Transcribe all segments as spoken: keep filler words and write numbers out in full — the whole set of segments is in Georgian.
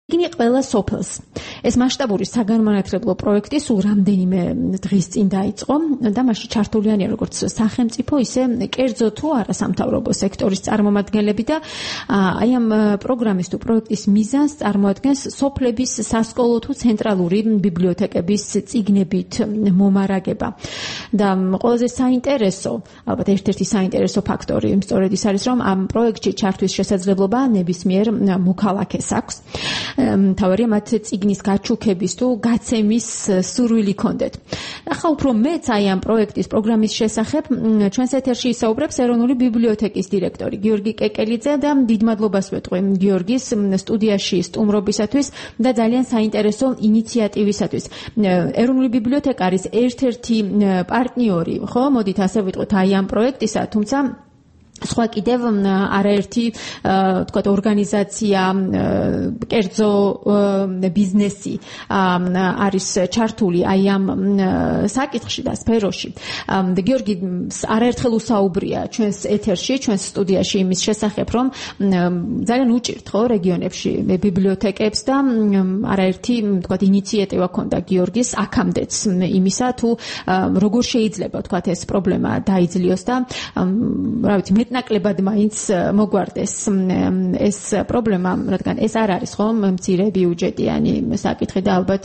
იგი ყველა სოფელს. ეს მასშტაბური საგანმანათლებლო პროექტი სულ რამდენიმე დღის წინ დაიწყო და მასში ჩართულიანია როგორც სახელმწიფო, ისე კერძო თუ არასამთავრობო სექტორის წარმომადგენლები და აი ამ პროგრამის თუ პროექტის მიზანს წარმოადგენს სოფლების სასკოლო თუ ცენტრალური ბიბლიოთეკების წიგნებით მომარაგება. და ყველაზე საინტერესო, ალბათ ერთ-ერთი საინტერესო ფაქტორი სწორედ ის არის, რომ ამ პროექტში ჩართვის შესაძლებლობა ნებისმიერ მოქალაქეს აქვს. თავარია მათ წიგნის გაჩუქების თუ გაცემის სურვილი ჰქონდეთ. ახლა უფრო მეც აი ამ პროექტის პროგრამის შესახებ ჩვენს ეთერში ისაუბრებს ეროვნული ბიბლიოთეკის დირექტორი გიორგი კეკელიძე და დიდ მადლობას ვეტყვი გიორგის სტუდიაში სტუმრობისათვის და ძალიან საინტერესო ინიციატივისათვის. ეროვნული ბიბლიოთეკა არის ერთ-ერთი პარტნიორი, ხო, მოდით ასე ვიტყვით აი ამ პროექტისა, თუმცა სხვა კიდევ არაერთი თქვა ორგანიზაცია, კერძო ბიზნესი არის ჩართული აი ამ საკითხში და სფეროში. და გიორგი არაერთხელ უსაუბრია ჩვენს ეთერში, ჩვენს სტუდიაში იმის შესახებ, რომ ძალიან უჭირთ ხო რეგიონებში ბიბლიოთეკებს და არაერთი თქვა ინიციატივა ჰქონდა გიორგის აქამდეც იმისა, თუ როგორ შეიძლება თქვა ეს პრობლემა დაიძლიოს და რა ვიცი ნაკლებად მაინც მოგვარდეს ეს პრობლემა, რადგან ეს არ არის ხომ მცირე ბიუჯეტიანი საკითხი და ალბათ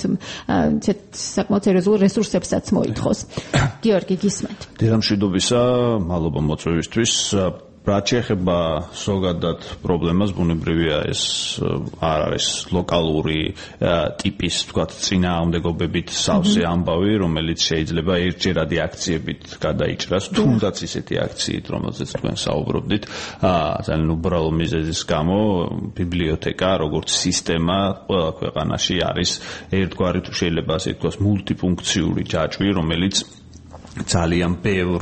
საკმაოდ სერიოზულ რესურსებსაც მოითხოვს. გიორგი, გისმენთ. დედამშვიდობისა, მადლობა მოწვევისთვის. რაც შეეხება ზოგადად პრობლემას, ბუნებრივია ეს არ არის ლოკალური ტიპის, თქვათ, წინააღმდეგობებით სავსე ამბავი, რომელიც შეიძლება ერთჯერადი აქციებით გადაიჭრას, თუნდაც ისეთი აქციით, რომელზეც თქვენ საუბრობდით, ძალიან უბრალო მიზეზის გამო ბიბლიოთეკა, როგორც სისტემა, ყველა ქვეყანაში არის ერთგვარი, თუ შეიძლება ასე ითქვას, მულტიფუნქციური ჯაჭვი, რომელიც ძალიან ბევრ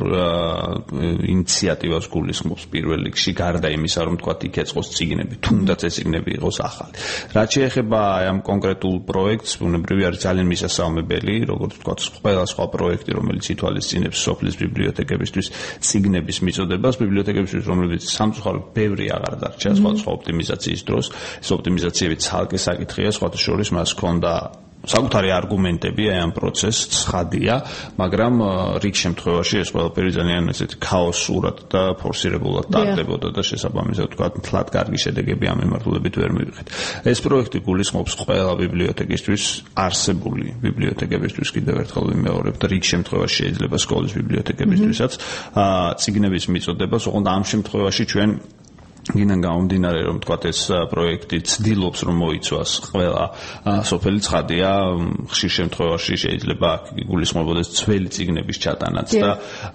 ინიციატივას გულისხმობს პირველ რიგში, გარდა იმისა, რომ თქვათ იქ ეწყოს წიგნები, თუნდაც ეს წიგნები იყოს ახალი. რაც შეეხება ამ კონკრეტულ პროექტს, ბუნებრივია არის ძალიან მისასალმებელი, როგორც თქვათ, ყველა სხვა პროექტი, რომელიც ითვალისწინებს სოფლის ბიბლიოთეკებისთვის წიგნების მიწოდებას, ბიბლიოთეკებისთვის, რომლებიც სამწუხაროდ ბევრი აღარ დარჩა, სხვადასხვა ოპტიმიზაციის დროს. ეს ოპტიმიზაციები ცალკე საკითხია, სხვათა შორის მას ჰქონდა საკუთარი არგუმენტები აი ამ პროცესს ცხადია, მაგრამ რიგ შემთხვევაში ეს ყველაფერი ძალიან ესეთი ქაოსურად და ფორსირებულად ტარდებოდა და შესაბამისად თქვათ თლად კარგი შედეგები ამ მიმართულებით ვერ მივიღეთ. ეს პროექტი გულისხმობს ყველა ბიბლიოთეკისთვის, არსებული ბიბლიოთეკებისთვის, კიდევ ერთხელ ვიმეორებ და რიგ შემთხვევაში შეიძლება სკოლის ბიბლიოთეკებისთვისაც წიგნების მიწოდებას, ოღონდ ამ შემთხვევაში ჩვენ გინან გამომდინარე, რომ თქვათ ეს პროექტი ცდილობს, რომ მოიცვას ყველა სოფელი ცხადია, ხშირ შემთხვევაში შეიძლება გულისხმობოდეს ძველი წიგნების ჩატანაც და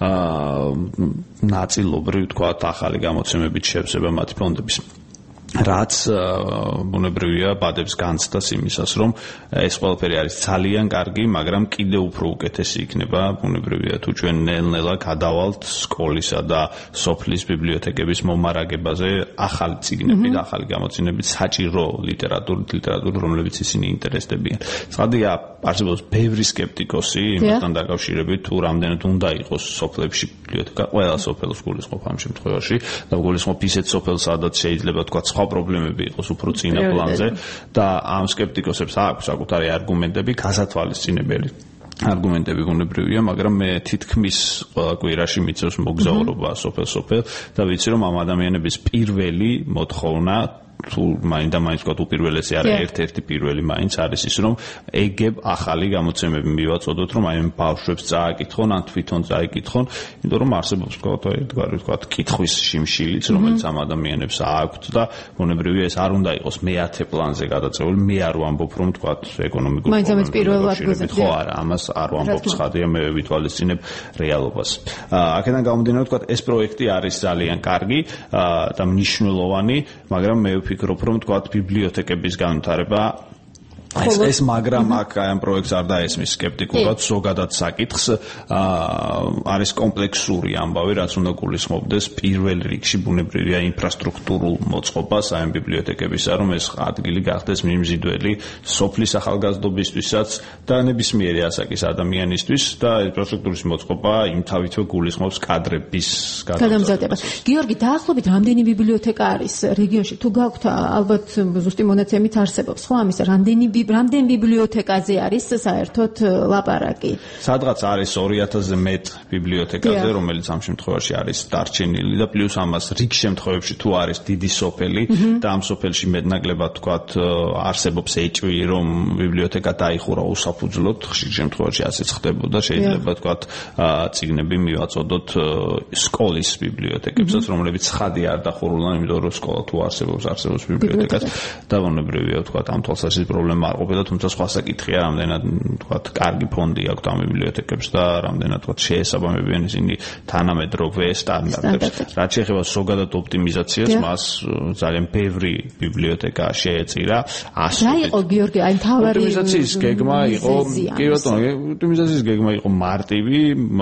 ნაწილობრივ თქვათ ახალი გამოცემებით შევსება მათი ფონდების. რაც ბუნებრივია ბადებს განცდას იმისას, რომ ეს ყველაფერი არის ძალიან კარგი, მაგრამ კიდევ უფრო უკეთესი იქნება ბუნებრივია თუ ჩვენ ნელ-ნელა გადავალთ სკოლისა და სოფლის ბიბლიოთეკების მომარაგებაზე ახალი წიგნებით, ახალი გამოცემებით, საჭირო ლიტერატურით, ლიტერატურით, რომლებიც ისინი ინტერესდებიან. ცხადია, არსებობს ბევრი სკეპტიკოსი იმასთან დაკავშირებით, თუ რამდენად უნდა იყოს სოფლებში ბიბლიოთეკა, ყველა სოფელს გულისხმობ ამ შემთხვევაში და გულისხმობ ისეთ სოფელს, სადაც შეიძლება თქვა სხვა პრობლემები იყოს უფრო წინა პლანზე და ამ სკეპტიკოსებს აქვს საკუთარი არგუმენტები, გასათვალისწინებელი არგუმენტები ბუნებრივია, მაგრამ მე თითქმის ყველა კვირაში მიწევს მოგზაურობა სოფელ-სოფელ და ვიცი, რომ ამ ადამიანების პირველი მოთხოვნა თუ მაინც და მაინც თქვათ უპირველესი არა, ერთ-ერთი პირველი მაინც არის ის, რომ ეგებ ახალი გამოცემები მივაწოდოთ, რომ აი ამ ბავშვებს წააკითხონ, ან თვითონ წაიკითხონ, იმიტომ რომ არსებობს თქვათ ერთგვარი თქვათ კითხვის შიმშილიც, რომელიც ამ ადამიანებს აქვთ და ბუნებრივია ეს არ უნდა იყოს მეათე პლანზე გადაწეული, მე არ ვამბობ, რომ თქვათ ეკონომიკურ პრობლემებში ხო არა, ამას არ ვამბობ, ცხადია, მე ვითვალისწინებ რეალობას. აქედან გამომდინარე, თქვათ ეს პროექტი არის ძალიან კარგი და მნიშვნელოვანი, მაგრამ მე ვფიქრობ, რომ თქვათ ბიბლიოთეკების განვითარება ეს ეს მაგრამ აქ აი ამ პროექტს არ დაესმის სკეპტიკურად ზოგადად საკითხს არის კომპლექსური ამბავი რაც უნდა გულისხმობდეს პირველ რიგში ბუნებრივია ინფრასტრუქტურულ მოწყობას აი ამ ბიბლიოთეკებისა რომ ეს ადგილი გახდეს მიმზიდველი სოფლის ახალგაზრდობისთვისაც და ნებისმიერი ასაკის ადამიანისთვის და ინფრასტრუქტურის მოწყობა იმთავითვე გულისხმობს კადრების გადამზადებას. გიორგი, დაახლოებით რამდენი ბიბლიოთეკა არის რეგიონში? თუ გაქვთ ალბათ ზუსტი მონაცემით არსებობს, ხო ამის რამდენი რამდენ ბიბლიოთეკაზე არის საერთოდ ლაპარაკი? სადღაც არის ორი ათასზე მეტ ბიბლიოთეკაზე, რომელიც ამ შემთხვევაში არის დარჩენილი და პლუს ამას რიგ შემთხვევებში თუ არის დიდი სოფელი და ამ სოფელში მეტნაკლებად თქვათ არსებობს ეჭვი, რომ ბიბლიოთეკა დაიხურა უსაფუძვლოდ, ხშირ შემთხვევაში ასეც ხდებოდა, შეიძლება თქვათ წიგნები მივაწოდოთ სკოლის ბიბლიოთეკებსაც, რომლებიც ხადი არ დახურულან, იმიტომ რომ სკოლა თუ არსებობს, არსებობს ბიბლიოთეკაც და ბუნებრივია თქვათ ამ თვალსაზრისით პრობლემა არ ყოფილა, თუმცა სხვა საკითხია, რამდენად თქვათ კარგი ფონდი აქვს ამ ბიბლიოთეკებს და რამდენად თქვათ შეესაბამებიან ისინი თანამედროვე სტანდარტებს. რაც შეეხება ზოგადად ოპტიმიზაციას, მას ძალიან ბევრი ბიბლიოთეკა შეეწირა. რა იყო გიორგი, აი თავარი ოპტიმიზაციის გეგმა იყო, კი ბატონო, ოპტიმიზაციის გეგმა იყო მარტივი,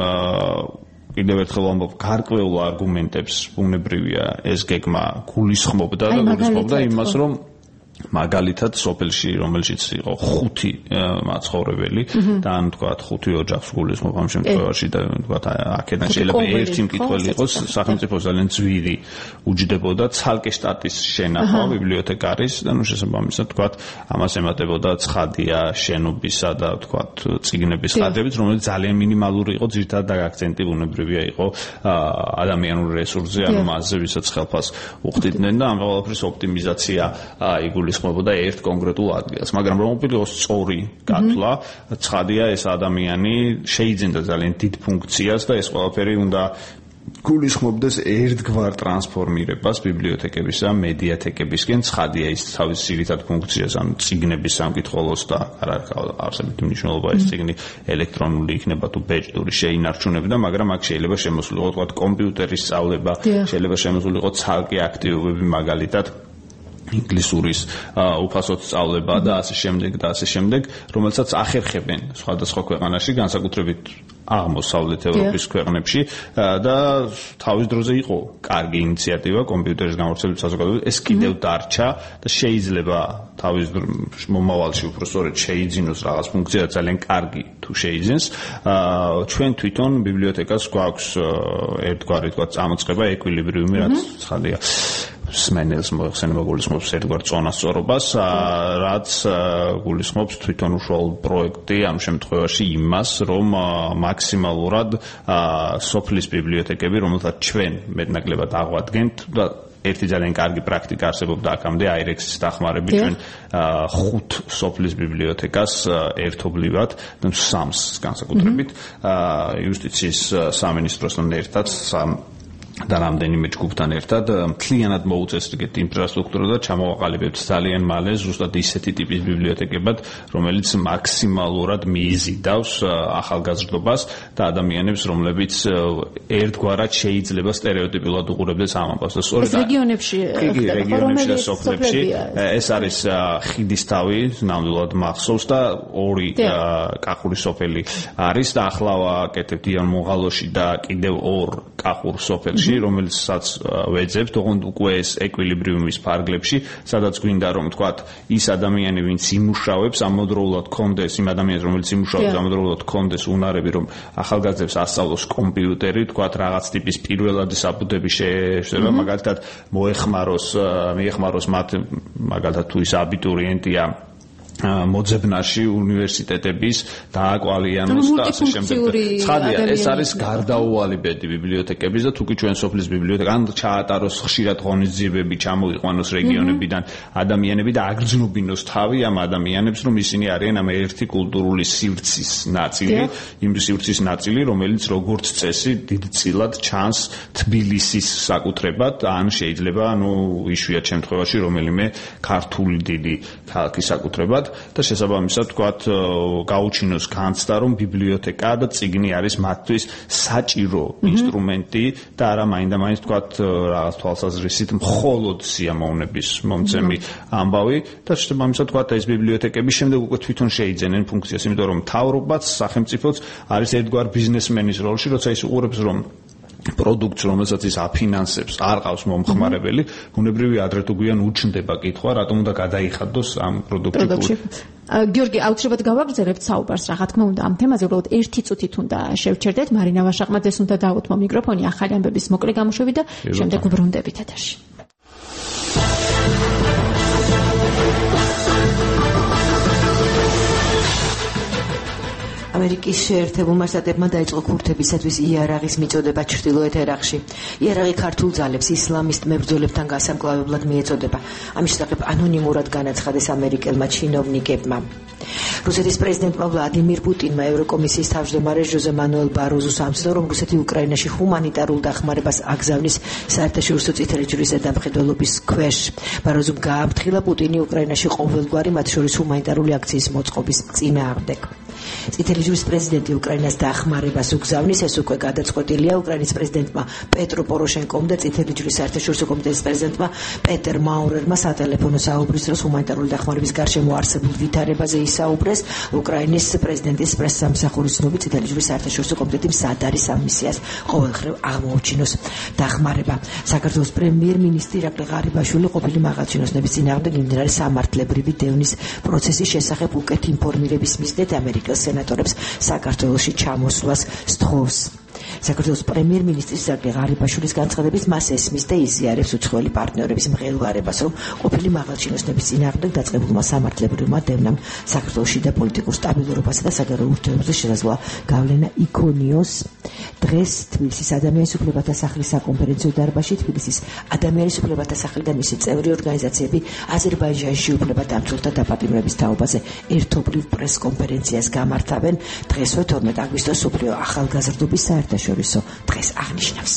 კიდევ ერთხელ ვამბობ, გარკვეულ არგუმენტებს ბუნებრივია ეს გეგმა გულისხმობდა და გულისხმობდა იმას, რომ მაგალითად სოფელში რომელშიც იყო ხუთი მაცხოვრებელი და ან თქვათ ხუთი ოჯახს გულისხმობ ამ შემთხვევაში და თქვათ აქედან შეიძლება ერთი მკითხველი იყოს სახელმწიფო ძალიან ძვირი უჯდებოდა ცალკე შტატის შენახვა ბიბლიოთეკარის და ნუ შესაბამისად თქვათ ამას ემატებოდა ცხადია შენობისა და თქვათ წიგნების ხადებით რომელიც ძალიან მინიმალური იყო ძირითადად აქცენტი ბუნებრივია იყო ადამიანურ რესურსზე ანუ მასზე ვისაც ხელფას უხდიდნენ და ამ ყველაფრის ოპტიმიზაცია იგულისხმებოდა ერთ კონკრეტულ ადგილას, მაგრამ რომ უპირველეს სწორი გათვლა, ცხადია ეს ადამიანი შეიძენდა ძალიან დიდ ფუნქციას და ეს ყველაფერი უნდა გულისხმობდეს ერთგვარ ტრანსფორმირებას ბიბლიოთეკებისა მედიათეკებისკენ, ცხადია ის თავის ძირითად ფუნქციას, ანუ წიგნების სამკითხველოს და არ არის არსებითი მნიშვნელობა ეს წიგნი ელექტრონული იქნება თუ ბეჭდური შეინარჩუნებდა, მაგრამ აქ შეიძლება შემოსულიყო თქვათ კომპიუტერის სწავლება, შეიძლება შემოსულიყო ცალკე აქტივობები მაგალითად ინგლისურის უფასოდ სწავლება და ასე შემდეგ და ასე შემდეგ, რომელსაც ახერხებენ სხვადასხვა ქვეყანაში, განსაკუთრებით აღმოსავლეთ ევროპის ქვეყნებში და თავის დროზე იყო კარგი ინიციატივა კომპიუტერის გამავრცელების საზოგადოებაში, ეს კიდევ დარჩა და შეიძლება თავის მომავალში უფრო სწორედ შეიძინოს რაღაც ფუნქცია ძალიან კარგი თუ შეიძინს. ჩვენ თვითონ ბიბლიოთეკას გვაქვს ერთგვარი თქვა წამოწყება ეკვილიბრიუმი, რაც ცხადია სმენელს მოიხსენება გულისხმობს ერთგვარ წონასწორობას, რაც გულისხმობს თვითონ უშუალო პროექტი ამ შემთხვევაში იმას, რომ მაქსიმალურად სოფლის ბიბლიოთეკები, რომელთაც ჩვენ მეტნაკლებად აღვადგენთ და ერთი ძალიან კარგი პრაქტიკა არსებობდა აქამდე აირექსის დახმარებით ჩვენ ხუთ სოფლის ბიბლიოთეკას ერთობლივად და სამს განსაკუთრებით იუსტიციის სამინისტროსთან ერთად სამ და რამდენიმე ჯგუფთან ერთად მთლიანად მოუწესრიგეთ ინფრასტრუქტურა და ჩამოვაყალიბებთ ძალიან მალე ზუსტად ისეთი ტიპის ბიბლიოთეკებად, რომელიც მაქსიმალურად მიიზიდავს ახალგაზრდობას და ადამიანებს, რომლებიც ერთგვარად შეიძლება სტერეოტიპულად უყურებდეს ამ ამბავს. და სწორედ ეს რეგიონებში, კი, რეგიონებში და სოფლებში ეს არის ხიდისთავი, ნამდვილად მახსოვს და ორი კახური სოფელი არის და ახლა ვაკეთებთ იან მოღალოში და კიდევ ორ კახურ სოფელში რომელსაც ვეძებთ, ოღონდ უკვე ეს ეკვილიბრიუმის ფარგლებში, სადაც გვინდა რომ თქვათ ის ადამიანი, ვინც იმუშავებს, ამავდროულად კონდეს იმ ადამიანს, რომელიც იმუშავებს, ამავდროულად კონდეს უნარები, რომ ახალგაზრდებს ასწავლოს კომპიუტერი, თქვათ რაღაც ტიპის პირველადი საბუთები შეეშება, მაგალითად მოეხმაროს, მიეხმაროს მათ, მაგალითად თუ ის აბიტურიენტია მოძებნაში უნივერსიტეტების დააკვალიანოს და ასე შემდეგ. ცხადია, ეს არის გარდაუვალი ბედი ბიბლიოთეკების და თუკი ჩვენ სოფლის ბიბლიოთეკა ან ჩაატაროს ხშირად ღონისძიებები, ჩამოიყვანოს რეგიონებიდან ადამიანები და აგრძნობინოს თავი ამ ადამიანებს, რომ ისინი არიან ამ ერთი კულტურული სივრცის ნაწილი, იმ სივრცის ნაწილი, რომელიც როგორც წესი დიდწილად ჩანს თბილისის საკუთრებად, ან შეიძლება, ну, იშვიათ შემთხვევაში რომელიმე ქართული დიდი ქალაქის საკუთრებად. და შესაბამისად თქვათ გაუჩინოს განცდა, რომ ბიბლიოთეკა და წიგნი არის მათთვის საჭირო ინსტრუმენტი და არა მაინდა-მაინც თქვათ რაღაც თვალსაზრისით მხოლოდ სიამოვნების მომცემი ამბავი და შესაბამისად თქვათ ეს ბიბლიოთეკები შემდეგ უკვე თვითონ შეიძენენ ფუნქციას, იმიტომ რომ მთავრობაც, სახელმწიფოც არის ერთგვარ ბიზნესმენის როლში, როცა ის უყურებს რომ პროდუქტს, რომელსაც ის აფინანსებს, არ ყავს მომხმარებელი, ბუნებრივია ადრე თუ გვიან უჩნდება კითხვა, რატომ უნდა გადაიხადოს ამ პროდუქტში. გიორგი, აუცილებლად გავაგრძელებთ საუბარს, რა თქმა უნდა, ამ თემაზე უბრალოდ ერთი წუთით უნდა შევჩერდეთ. მარინა ვაშაყმაძეს უნდა დავუთმო მიკროფონი ახალი ამბების მოკლე გამოშვები და შემდეგ ვბრუნდებით ეთერში. ამერიკის შეერთებულმა შტატებმა დაიწყო ქურთებისათვის იარაღის მიწოდება ჩრდილოეთ ერაყში. იარაღი ქართულ ძალებს ისლამისტ მებრძოლებთან გასამკლავებლად მიეწოდება. ამის შესახებ ანონიმურად განაცხადეს ამერიკელმა ჩინოვნიკებმა. რუსეთის პრეზიდენტმა ვლადიმირ პუტინმა ევროკომისიის თავმჯდომარე ჟოზე მანუელ ბაროზუს ამცნო, რომ რუსეთი უკრაინაში ჰუმანიტარულ დახმარებას აგზავნის საერთაშორისო წითელი ჯვრის ზედამხედველობის ქვეშ. ბაროზუმ გააფრთხილა პუტინი უკრაინაში ყოველგვარი, მათ შორის ჰუმანიტარული აქციის მოწყობის წინააღმდეგ. წითელი ჯვრის პრეზიდენტი უკრაინას დახმარებას უგზავნის, ეს უკვე გადაწყვეტილია უკრაინის პრეზიდენტმა პეტრო პოროშენკომ და წითელი ჯვრის საერთაშორისო კომიტეტის პრეზიდენტმა პეტერ მაურერმა სატელეფონო საუბრის დროს ჰუმანიტარული დახმარების გარშემო არსებულ ვითარებაზე ისაუბრეს. უკრაინის პრეზიდენტის პრესსამსახურის ცნობით წითელი ჯვრის საერთაშორისო კომიტეტი მზად არის ამ მისიას ყოველდღიურ აღმოუჩინოს დახმარება. საქართველოს პრემიერ-მინისტრი ირაკლი ღარიბაშვილი ყოფილი მაღალჩინოსნების წინააღმდეგ მიმდინარე სამართლებრივი დევნის პროცესის შესახებ უკეთ ინფორმირების მიზნით ამერიკელ სენატორებს საქართველოში ჩამოსვლას სთხოვს. საქართველოს პრემიერ-მინისტრის ირაკლი ღარიბაშვილის განცხადებით მას ესმის და იზიარებს უცხოელი პარტნიორების მღელვარებას, რომ ყოფილი მაღალჩინოსნების წინააღმდეგ დაწყებულმა სამართლებრივმა დევნამ საქართველოში და პოლიტიკურ სტაბილურობასა და საგარეო ურთიერთობებზე შესაძლოა გავლენა იქონიოს. დღეს თბილისის ადამიანის უფლებათა სახლის საკონფერენციო დარბაზში თბილისის ადამიანის უფლებათა სახლი და მისი წევრი ორგანიზაციები აზერბაიჯანში უფლებადამცველთა დაპატიმრების თაობაზე ერთობლივ პრესკონფერენციას გამართავენ. დღესვე თორმეტ აგვისტოს მსოფლიო ახალგაზრდობის საერთაშორისო დღეს აღნიშნავს.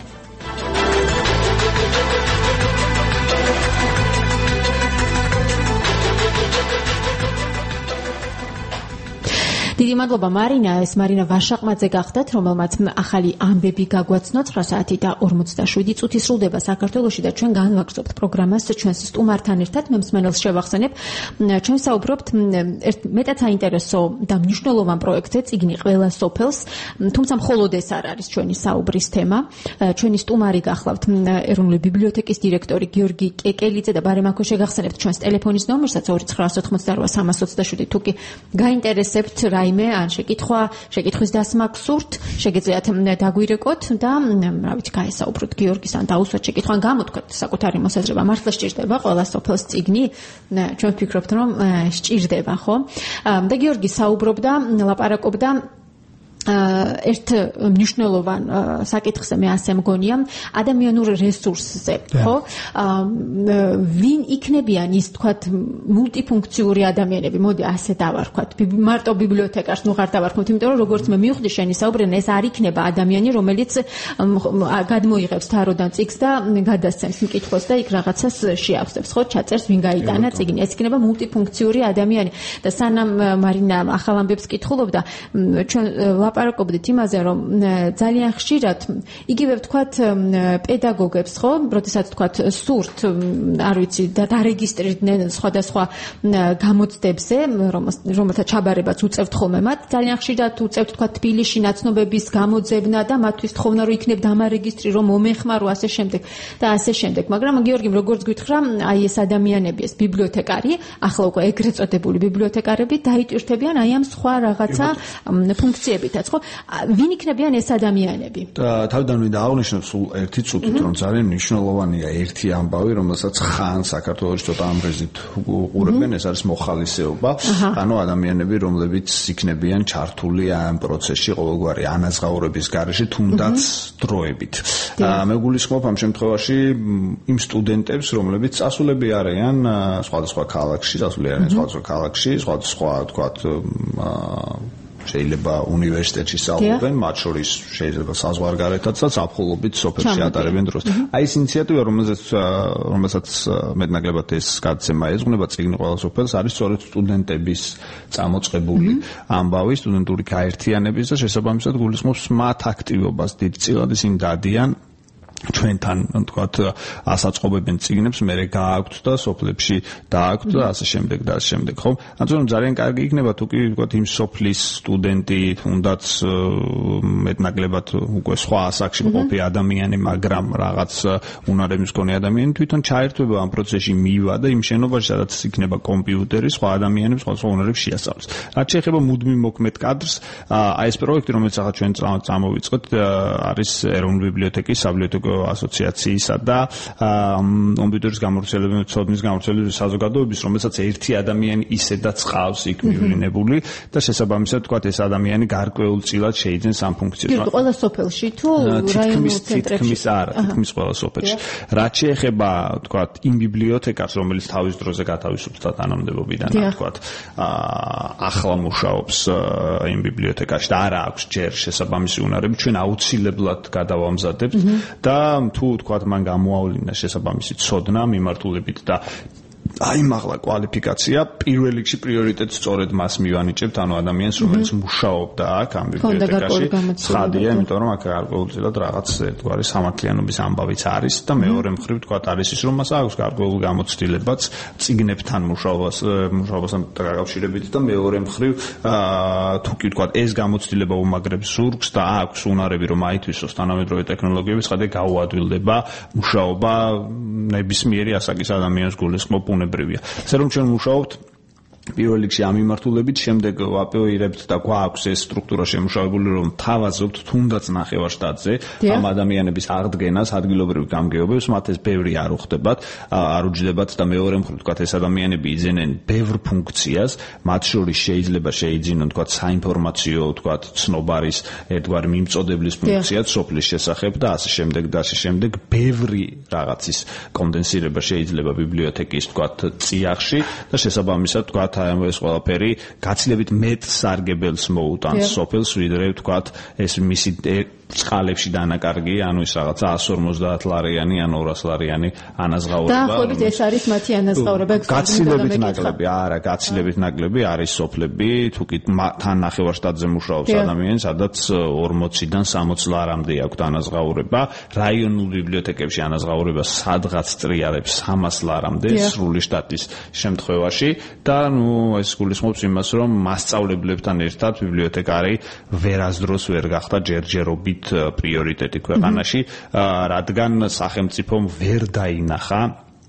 დიდი მადლობა მარინა, ეს მარინა ვაშაყმაძე გახდათ, რომელმაც ახალი ამბები გაგვაცნო. ცხრა საათი და ორმოცდაშვიდი წუთი სრულდება საქართველოში და ჩვენ განვაგრძობთ პროგრამას ჩვენს სტუმართან ერთად. მე მსმენელს შევახსენებ, ჩვენ საუბრობთ ერთ მეტად საინტერესო და მნიშვნელოვან პროექტზე, წიგნი ყველა სოფელს, თუმცა მხოლოდ ეს არ არის ჩვენი საუბრის თემა. ჩვენი სტუმარი გახლავთ ეროვნული ბიბლიოთეკის დირექტორი გიორგი კეკელიძე და ბარემ აქვე შეგახსენებთ ჩვენს ტელეფონის ნომერსაც ორი ცხრა ოცდაოთხმოცდარვა სამას ოცდაშვიდი. თუ კი გაინტერესებთ რაიმე ან შეკითხვა, შეკითხვის დასმა გსურთ, შეგეძლიათ დაგვირეკოთ და რა ვიცი, გაესაუბროთ გიორგის ან დაუსვათ შეკითხვა, გამოთქვათ საკუთარი მოსაზრება. მართლა სჭირდება ყველა სოფელს წიგნი? ჩვენ ვფიქრობთ, რომ სჭირდება, ხო? და გიორგი საუბრობდა, ლაპარაკობდა ერთ მნიშვნელოვან საკითხზე, მე ასე მგონია, ადამიანურ რესურსზე, ხო? ვინ იქნებიან ის, თქვათ, მულტიფუნქციური ადამიანები, მოდი ასე დავარქვათ, მარტო ბიბლიოთეკარს ნუ ხარ დავარქვათ, იმიტომ რომ როგორც მე მივხვდი შენი საუბრენ, ეს არ იქნება ადამიანი, რომელიც გადმოიღებს თაროდან წიგნს და გადასცემს მკითხველს და იქ რაღაცას შეავსებს, ხო? ჩაწერს ვინ გაიტანა წიგნი. ეს იქნება მულტიფუნქციური ადამიანი. და სანამ მარინა ახალ ამბებს კითხულობდა, ჩვენ ლაპარაკობდით იმაზე, რომ ძალიან ხშირად იგივე ვთქვათ პედაგოგებს, ხო, როდესაც ვთქვათ სურთ, არ ვიცი, და დარეგისტრირდნენ სხვადასხვა გამოცდებზე, რომელთა ჩაბარებაც უწევთ ხოლმე მათ, ძალიან ხშირად უწევთ ვთქვათ თბილისში ნაცნობების გამოძებნა და მათთვის თხოვნა რომ იქნებ დამარეგისტრი, რომ მომეხმარო ასე შემდეგ და ასე შემდეგ. მაგრამ გიორგიმ, როგორც გითხრა, აი ეს ადამიანები, ეს ბიბლიოთეკარი, ახლა უკვე ეგრეთ წოდებული ბიბლიოთეკარები დაიტვირთებიან აი ამ სხვა რაღაცა ფუნქციებითაც. ვინ იქნებიან ეს ადამიანები? თავიდან მინდა აღნიშნო სულ ერთი წუთით, რომ ძალიან მნიშვნელოვანია ერთი ამბავი, რომელსაც ხან საქართველოს ცოტა ამღეზით უყურებენ, ეს არის მოხალისეობა. ანუ ადამიანები, რომლებიც იქნებიან ჩართული ამ პროცესში ყოველგვარი ანაზღაურების გარეშე, თუნდაც დროებით. მე გულისხმობ ამ შემთხვევაში იმ სტუდენტებს, რომლებიც წასულები არიან სხვადასხვა ქალაქში, წასულები არიან სხვადასხვა ქალაქში, სხვადასხვა, თქვათ, შეიძლება უნივერსიტეტში სწავლობენ, მათ შორის შეიძლება საზღვარგარეთაც და ზაფხულობით სოფელში ატარებენ დროს. აი ეს ინიციატივა, რომელზეც რომელსაც მეტნაკლებად ეს გადაცემა ეძღვნება წიგნი ყველა სოფელს, არის სწორედ სტუდენტების წამოწყებული ამბავი, სტუდენტური გაერთიანების და შესაბამისად გულისხმობს მათ აქტივობას დიდწილად ისინი დადიან ჩვენთან თქვათ ასაწყობებენ წიგნებს, მე გააქვთ და სოფლებში დააქვთ და ასე შემდეგ და ასე შემდეგ, ხო? ანუ ძალიან კარგი იქნება თუ კი თქვათ იმ სოფლის სტუდენტი, თუნდაც მეტნაკლებად უკვე სხვა ასაკში მყოფი ადამიანი, მაგრამ რაღაც უნარების მქონე ადამიანი თვითონ ჩაერთვება ამ პროცესში, მივა და იმ შენობაში, სადაც იქნება კომპიუტერი, სხვა ადამიანებს, სხვა უნარებს შეასწავლოს. რაც შეეხება მუდმივ მოქმედ კადრს, აი ეს პროექტი, რომელიც ახლა ჩვენ წამოვიწყეთ, არის ეროვნული ბიბლიოთეკის საბიბლიოთეკო ასოციაციისა და კომპიუტერის გამავრცელებელი, ცოდნის გამავრცელებელი საზოგადოების, რომელსაც ერთი ადამიანი ისედაც ყავს იქ მივლინებული და შესაბამისად თქვათ ეს ადამიანი გარკვეულწილად შეიძენს ამ ფუნქციას. კი, ყველა სოფელში თუ რაიონულ ცენტრებში? თითქმის არა, თითქმის ყველა სოფელში. რაც შეეხება თქვათ იმ ბიბლიოთეკას, რომელიც თავის დროზე გათავისუფლდა თანამდებობიდან, თქვათ ახლა მუშაობს იმ ბიბლიოთეკაში და არა აქვს ჯერ შესაბამისი უნარები, ჩვენ აუცილებლად გადავამზადებთ და თუ თქვათ მან გამოავლინა შესაბამისი ცოდნა მიმართულებით და აიმაღლა კვალიფიკაცია, პირველ რიგში პრიორიტეტს სწორედ მას მივანიჭებთ, ანუ ადამიანს, რომელიც მუშაობდა აქ ამ ბიბლიოთეკაში. ცხადია, იმიტომ რომ აქ გარკვეულწილად რაღაც ერთგვარი სამართლიანობის ამბავიც არის და მეორე მხრივ თქვათ არის ის, რომ მას აქვს გარკვეული გამოცდილებაც წიგნებთან მუშაობას მუშაობასთან დაკავშირებით და მეორე მხრივ თუ კი თქვათ ეს გამოცდილება უმაგრებს ზურგს და აქვს უნარები, რომ აითვისოს თანამედროვე ტექნოლოგიების, ხადე გაუადვილდება მუშაობა ნებისმიერი ასაკის ადამიანის გულისხმობ უნებრივია. ასე რომ ჩვენ მუშაობთ პირველ რიგში ამ მიმართულებით, შემდეგ ვაპეოირებთ და გვაქვს ეს სტრუქტურა შემუშავებული, რომ თავაზობთ თუნდაც ნახევარშტატზე ამ ადამიანების აღდგენას, ადგილობრივ გამგეობებს, მათ ეს ბევრი არ უხდებათ, არ უჯდებათ და მეორე მხრივ თქვათ ეს ადამიანები იძენენ ბევრ ფუნქციას, მათ შორის შეიძლება შეიძინონ თქვათ საინფორმაციო, თქვათ ცნობარის ერთგვარი მიმწოდeblis ფუნქციაც სოფლის შესახებ და ასე შემდეგ და ასე შემდეგ, ბევრი რაღაცის კონდენსირება შეიძლება ბიბლიოთეკის თქვათ წიაღში და შესაბამისად თქვათ ეს ყველაფერი გაცილებით მეტ სარგებელს მოუტანს სოფელს, ვიდრე ვთქვათ ეს მისი წყალებში დანაკარგი, ანუ ის რაღაცა εκατს ორმოცდაათ ლარიანი ან ორას ლარიანი ანაზღაურება. დაახლოებით ეს არის მათი ანაზღაურება. გაცილებით ნაკლები, არა, გაცილებით ნაკლები არის სოფლები, თუ კი თან ნახევარშტატზე მუშაობს ადამიანი, სადაც ორმოციდან სამოც ლარამდე აქვს ანაზღაურება. რაიონულ ბიბლიოთეკებში ანაზღაურება სადღაც ტრიალებს სამას ლარამდე სრული შტატის შემთხვევაში და ნუ ეს გულისხმობს იმას, რომ მასწავლებლებთან ერთად ბიბლიოთეკარი ვერასდროს ვერ გახდა ჯერჯერობით პრიორიტეტი ქვეყანაში, რადგან სახელმწიფომ ვერ დაინახა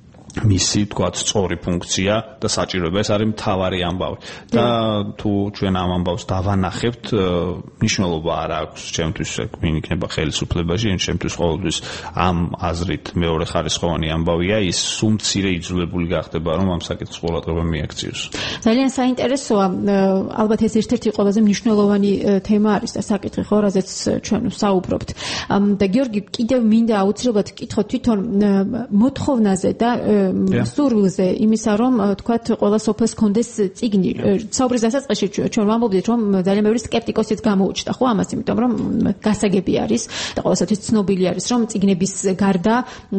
მისი თქვათ სწორი ფუნქცია და საჭიროება. ეს არის მთავარი ამბავი და თუ ჩვენ ამ ამბავს დავანახებთ, მნიშვნელობა არ აქვს ჩემთვის ვინ იქნება ხელისუფლებაში, ან ჩემთვის ყოველთვის ამ აზრით მეორე ხარისხოვანი ამბავია ის სუმცირე იძულებული გახდება, რომ ამ საკითხს ყურადღება მიაქციოს. ძალიან საინტერესოა, ალბათ ეს ერთ-ერთი ყველაზე მნიშვნელოვანი თემა არის და საკითხი ხო, რაზეც ჩვენ ვსაუბრობთ. და გიორგი, კიდევ მინდა აუცილებლად ვკითხოთ თვითონ მოთხოვნაზე და სურვილზე იმისა, რომ თქვათ ყველა სოფელს კონდეს წიგნი. საუბრის დასაწყისში ჩვენ ვამბობდით, რომ ძალიან ბევრი სკეპტიკოსიც გამოუჩნდა, ხო, ამას, იმიტომ რომ გასაგები არის და ყველასათვის ცნობილი არის, რომ წიგნების გარდა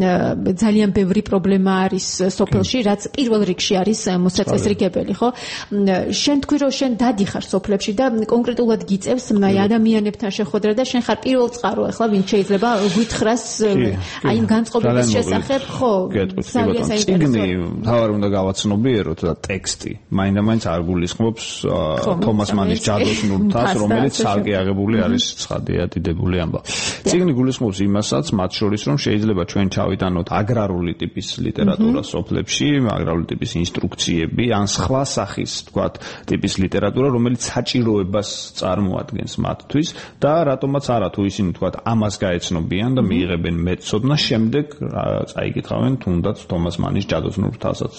ძალიან ბევრი პრობლემა არის სოფელში, რაც პირველ რიგში არის მოსაწესრიგებელი, ხო? შენ თქვი, რომ შენ დადიხარ სოფლებში და კონკრეტულად გიწევს აი ადამიანებთან შეხვედრა და შენ ხარ პირველ წყარო, ახლა ვინც შეიძლება გვითხრას აი იმ განწყობების შესახებ, ხო? წიგნი თავად უნდა გავაცნობიეროთ და ტექსტი მაინდა-მაინც არ გულისხმობს თომას მანის ჯადოსნურთას, რომელიც ცალკე აღებული არის ცხადია დიდებული ამბავი. წიგნი გულისხმობს იმასაც, მათ შორის რომ შეიძლება ჩვენ ჩავიტანოთ აგრარული ტიპის ლიტერატურა სოფლებში, აგრარული ტიპის ინსტრუქციები, ან სხვა სახის, თქვათ, ტიპის ლიტერატურა, რომელიც საჭიროებას წარმოადგენს მათთვის და რატომაც არა, თუ ისინი თქვათ ამას გაეცნობიან და მიიღებენ მეტ ცოდნას, შემდეგ წაიკითხავენ თუნდაც თომას მანის ჯადოსნურთასაც.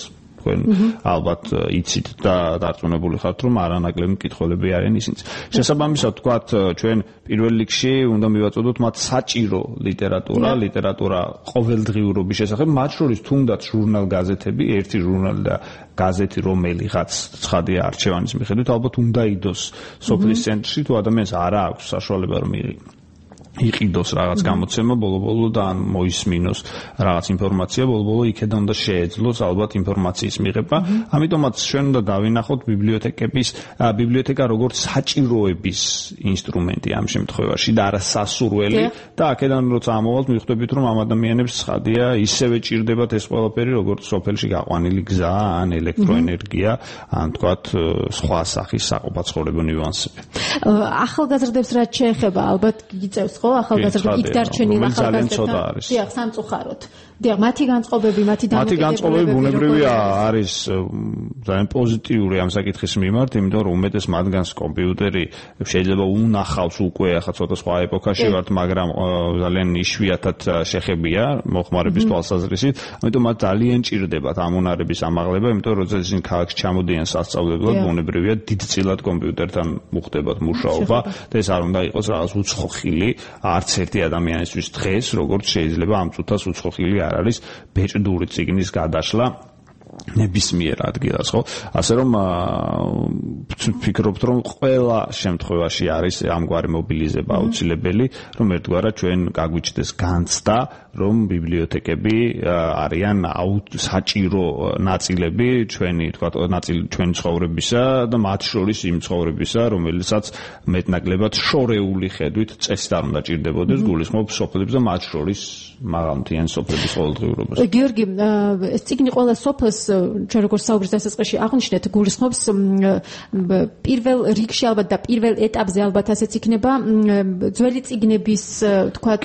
თქვენ ალბათ იცით და დარწმუნებული ხართ, რომ არანაკლები მკითხველები არიან ისინიც. შესაბამისად, თქვათ, ჩვენ პირველ რიგში უნდა მივაწოდოთ მათ საჭირო ლიტერატურა, ლიტერატურა ყოველდღიურობის შესახებ, მათ შორის თუნდაც ჟურნალ-გაზეთები, ერთი ჟურნალი და გაზეთი რომელიღაც ცხადია არჩევანის მიხედვით ალბათ უნდა იდოს სოფლის ცენტრში, თუ ადამიანს არ აქვს საშუალება რომ იყიდოს რაღაც გამოცემა ბოლო-ბოლო და ან მოისმინოს რაღაც ინფორმაცია ბოლო-ბოლო იქედან უნდა შეეძლოს ალბათ ინფორმაციის მიღება. ამიტომაც ჩვენ უნდა დავინახოთ ბიბლიოთეკების ბიბლიოთეკა როგორც საჭიროების ინსტრუმენტი ამ შემთხვევაში და არა სასურველი და აქედან როცა ამოვალთ მივხვდებით რომ ამ ადამიანებს ცხადია ისევე ჭირდებათ ეს ყველაფერი როგორც სოფელში გაყვანილი გზა ან ელექტროენერგია ან თქვათ სხვა სახის საყოფაცხოვრებო ნიუანსები. ახალგაზრდებს რაც შეეხება ალბათ გიწევს ახალგაზრდები იქ დარჩენილ ახალგაზრდებთან დიახ სამწუხაროდ დიახ მათი განწყობები მათი დამოკიდებულება ბუნებრივია არის ძალიან პოზიტიური ამ საკითხის მიმართ იმიტომ რომ უმეტეს მათგანს კომპიუტერი შეიძლება უნახავს უკვე ახლა ცოტა სხვა ეპოქაში ვართ მაგრამ ძალიან იშვიათად შეხებია მოხმარების თვალსაზრისით ამიტომ მათ ძალიან ჭირდებათ ამონარების ამაღლება იმიტომ რომ როცა ისინი ქალაქში ჩამოდიან სასწავლებლად ბუნებრივია დიდწილად კომპიუტერთან უხდებათ მუშაობა და ეს არ უნდა იყოს რაღაც უცხოხილი არც ერთი ადამიანისთვის დღეს როგორც შეიძლება ამ წუთას უცხოხილი არ არის ბეჭდური წიგნის გადაშლა ნებისმიერ ადგილას, ხო? ასე რომ ვფიქრობთ, რომ ყველა შემთხვევაში არის ამგვარი მობილიზება აუცილებელი, რომ ერთგვარად ჩვენ გაგვიჩნდეს განცდა, რომ ბიბლიოთეკები არიან საჭირო ნაწილები ჩვენი, თქვა, ნაწილი ჩვენი ცხოვრებისა და მათ შორის იმ ცხოვრებისა, რომელსაც მეტნაკლებად შორეული ხედვით წესით არ უნდა ჭირდებოდეს, გულისხმობ სოფლებს და მათ შორის მაღალმთიან სოფლების ყოველდღიურობას. გიორგი, ეს წიგნი ყველა სოფელს ჩვენ როგორც საუბრის დასაწყისში აღნიშნეთ, გულისხმობს პირველ რიგში ალბათ და პირველ ეტაპზე ალბათ ასეც იქნება ძველი წიგნების თქვათ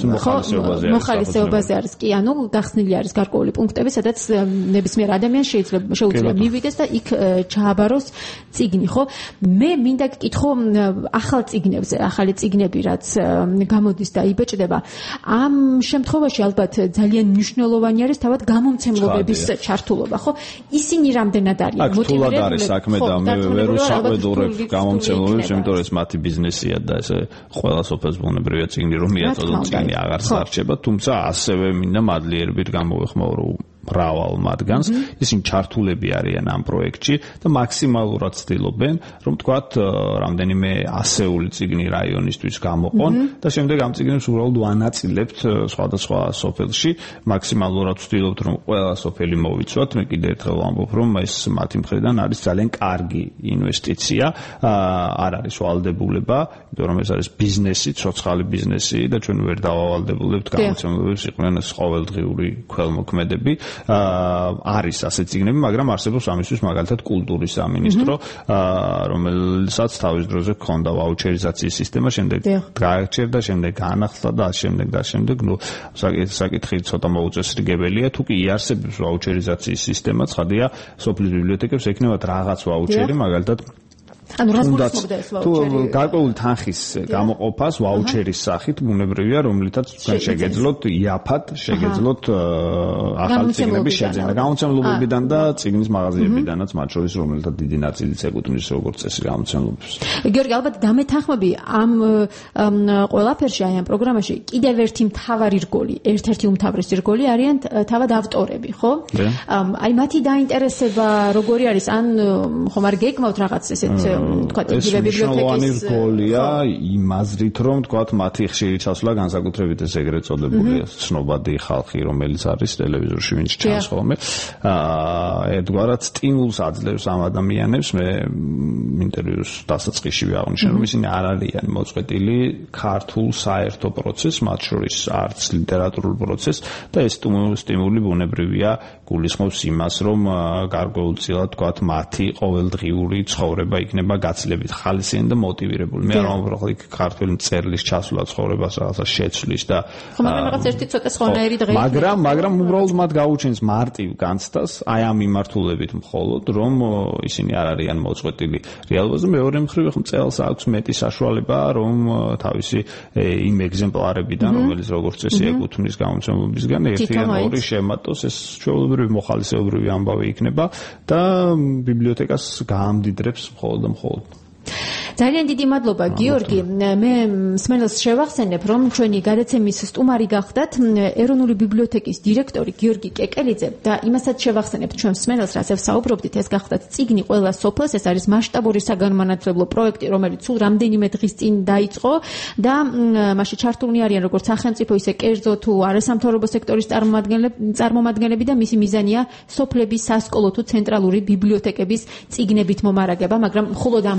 მოხალისეობაზე არის კი, ანუ გახსნილი არის გარკვეული პუნქტები, სადაც ნებისმიერ ადამიანს შეიძლება შეუძლია მივიდეს და იქ ჩააბაროს წიგნი, ხო? მე მინდა გკითხო ახალ წიგნებზე, ახალი წიგნები რაც გამოდის და იბეჭდება. ამ შემთხვევაში ალბათ ძალიან მნიშვნელოვანი არის თავად გამომცემლობების ჩართულობა, ხო? ისინი რამდენად არიან მოტივირებული? აქ არის საქმე და მე ვერ ვსაყვედურებ გამომცემლობებს, იმიტომ რომ ეს მათი ბიზნესია და ესე ყველა სოფელს ბუნებრივია წიგნი რომ მიაწოდონ წიგნი აღარ სარჩება, თუმცა ასევე მინდა მადლიერებით გამოვეხმაურო მრავალ მათგანს, ისინი ჩართულები არიან ამ პროექტში და მაქსიმალურად ცდილობენ, რომ თქვათ რამდენიმე ასეული წიგნი რაიონისთვის გამოყონ და შემდეგ ამ წიგნებს უბრალოდ ვანაწილებთ სხვადასხვა სოფელში, მაქსიმალურად ვცდილობთ, რომ ყველა სოფელი მოვიცვათ. მე კიდევ ერთხელ ვამბობ, რომ ეს მათი მხრიდან არის ძალიან კარგი ინვესტიცია, არ არის ვალდებულება, იმიტომ რომ ეს არის ბიზნესი, ცოცხალი ბიზნესი და ჩვენ ვერ დავავალდებულებთ გამოცემლობებს იყვნენ ეს ყოველდღიური ქველმოქმედები. არის ასეთ წიგნები, მაგრამ არსებობს ამისთვის მაგალითად კულტურის სამინისტრო, რომელსაც თავის დროზე ჰქონდა ვაუჩერიზაციის სისტემა, შემდეგ გააჩერდა, შემდეგ გაანახლა და შემდეგ და შემდეგ, ნუ საკითხი ცოტა მოუწესრიგებელია, თუ კი იარსებებს ვაუჩერიზაციის სისტემა, ცხადია, სოფლის ბიბლიოთეკებს ექნებათ რაღაც ვაუჩერი, მაგალითად ანუ რა მოხდება ეს ვაუჩერი? თუ გარკვეული თანხის გამოყოფას ვაუჩერის სახით ბუნებრივია, რომლითაც თქვენ შეგეძლოთ იაფად, შეგეძლოთ ახალი წიგნების შეძენა, გამოცემლობებიდან და წიგნის მაღაზიებიდანაც, მათ შორის რომელთაც დიდი ნაწილიც ეკუთვნის როგორც წესი გამოცემლობებს. გიორგი, ალბათ დამეთანხმები ამ ყველაფერში, აი ამ პროგრამაში კიდევ ერთი მთავარი რგოლი, ერთ-ერთი უმთავრესი რგოლი არიან თავად ავტორები, ხო? აი მათი დაინტერესება როგორი არის? ან ხომ არ გეკმავთ რაღაც ესეთ თქვათ იგივე ბიბლიოთეკის რგოლია იმ აზრით რომ თქვათ მათი ხშირი ჩასვლა განსაკუთრებით ეს ეგრეთ წოდებულია ცნობადი ხალხი რომელიც არის ტელევიზორში ვინც ჩანს ხოლმე ერთგვარად სტიმულს აძლევს ამ ადამიანებს მე ინტერვიუს დასაწყისში აღნიშნე რომ ისინი არ არიან მოწყვეტილი ქართულ საერთო პროცესს მათ შორის არც ლიტერატურულ პროცესს და ეს სტიმული ბუნებრივია გულისხმობს იმას რომ გარკვეულწილად თქვათ მათი ყოველდღიური ცხოვრება იქნება იქნება გაცილებით ხალისიანი და მოტივირებული. მე არ ვამბობ იქ ქართული მწერლის ჩასვლა ცხოვრებას რაღაცა შეცვლის და ხო, მაგრამ რაღაც ერთი ცოტა სხვანაირი დღე. მაგრამ მაგრამ უბრალოდ მათ გაუჩენს მარტივ განცდას აი ამ მიმართულებით მხოლოდ, რომ ისინი არ არიან მოწყვეტილი რეალობაზე. მეორე მხრივ ხომ წელს აქვს მეტი საშუალება, რომ თავისი იმ ეგზემპლარებიდან, რომელიც როგორც წესი ეკუთვნის გამომცემლებისგან ერთი ან ორი შემატოს, ეს ჩვეულებრივი მოხალისეობრივი ამბავი იქნება და ბიბლიოთეკას გაამდიდრებს მხოლოდ და მხოლოდ. ძალიან დიდი მადლობა გიორგი. მე მსმენელს შევახსენებ, რომ ჩვენი გადაცემის სტუმარი გახდათ ეროვნული ბიბლიოთეკის დირექტორი გიორგი კეკელიძე და იმასაც შევახსენებ ჩვენ მსმენელს, რასაც საუბრობდით, ეს გახდათ წიგნი ყველა სოფელს, ეს არის მასშტაბური საგანმანათლებლო პროექტი, რომელიც სულ რამდენიმე დღის წინ დაიწყო და მასში ჩართულნი არიან როგორც სახელმწიფო, ისე კერძო თუ არასამთავრობო სექტორის წარმომადგენლები და მისი მიზანია სოფლების სასკოლო თუ ცენტრალური ბიბლიოთეკების წიგნებით მომარაგება, მაგრამ მხოლოდ